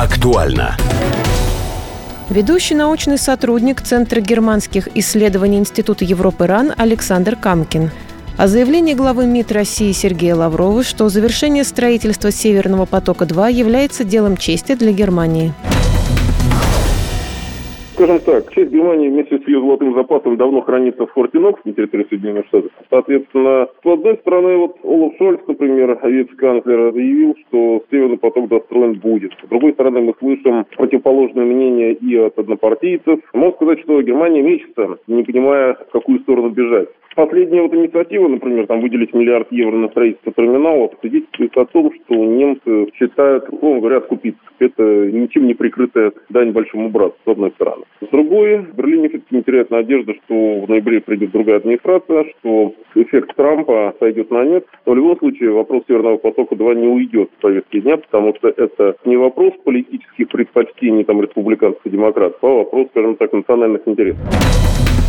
Актуально. Ведущий научный сотрудник Центра германских исследований Института Европы РАН Александр Камкин. О заявлении главы МИД России Сергея Лаврова, что завершение строительства «Северного потока-2» является делом чести для Германии. Скажем так, часть Германии вместе с ее золотым запасом давно хранится в Форте Нокс на территории Соединенных Штатов. Соответственно, с одной стороны, Олаф Шольц, например, вице-канцлер, заявил, что Северный поток достроен будет. С другой стороны, мы слышим противоположное мнение и от однопартийцев. Можно сказать, что Германия мечется, не понимая, в какую сторону бежать. Последняя инициатива, например, выделить €1 миллиард на строительство терминалов, свидетельствует о том, что немцы считают, условно говоря, откупиться. Это ничем не прикрытая дань большому брату, с одной стороны. С другой, в Берлине все-таки не теряют надежды, что в ноябре придет другая администрация, что эффект Трампа сойдет на нет. Но в любом случае вопрос Северного потока-2 не уйдет с повестки дня, потому что это не вопрос политических предпочтений республиканцев и демократов, а вопрос, скажем так, национальных интересов.